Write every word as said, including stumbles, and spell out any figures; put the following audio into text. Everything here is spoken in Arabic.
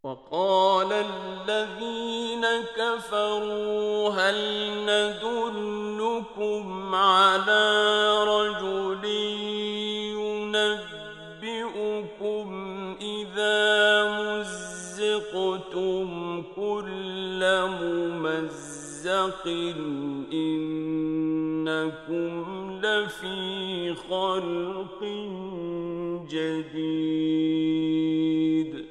وقال الذين كفروا هل ندلكم على رجل ينبئكم إذا مزقتم كل ممزق إنكم لفي خلق جديد